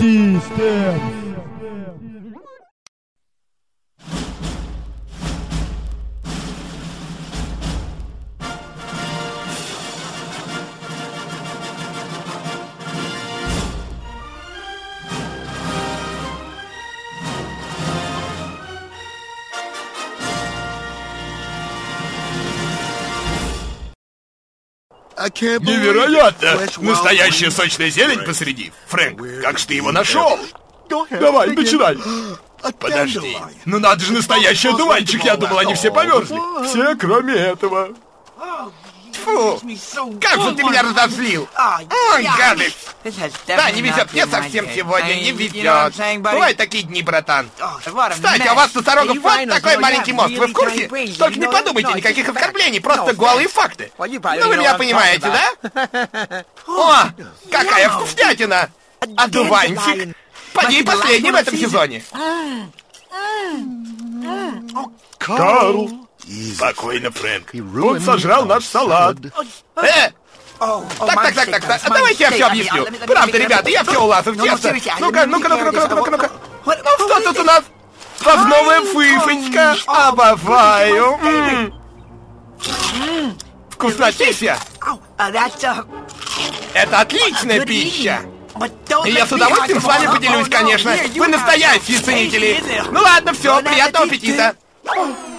Systems. Невероятно! Настоящая сочная зелень посреди. Фрэнк, как же ты его нашел? Давай, начинай. Подожди. Ну надо же, настоящий одуванчик. Я думал, они все померзли. Все, кроме этого. Фу, как же ты меня разозлил! Ой, гадость! Да, не везет мне совсем сегодня, не везет. Бывают такие дни, братан. Кстати, у вас, носорогов, вот такой маленький мозг, вы в курсе? Только не подумайте, никаких оскорблений, просто голые факты. Ну, вы меня понимаете, да? О, какая вкуснятина! Одуванчик! Поди последний в этом сезоне. Карл! Спокойно, Фрэнк. Он сожрал наш салат. Так, давайте я все объясню. Правда, ребята, я все улажу в тесто. Ну-ка. Ну что тут у нас? Сосновая фыфонька. Обожаю. Вкуснотища. Это отличная пища. И я с удовольствием с вами поделюсь, конечно. Вы настоящие ценители. Ну ладно, все, приятного аппетита.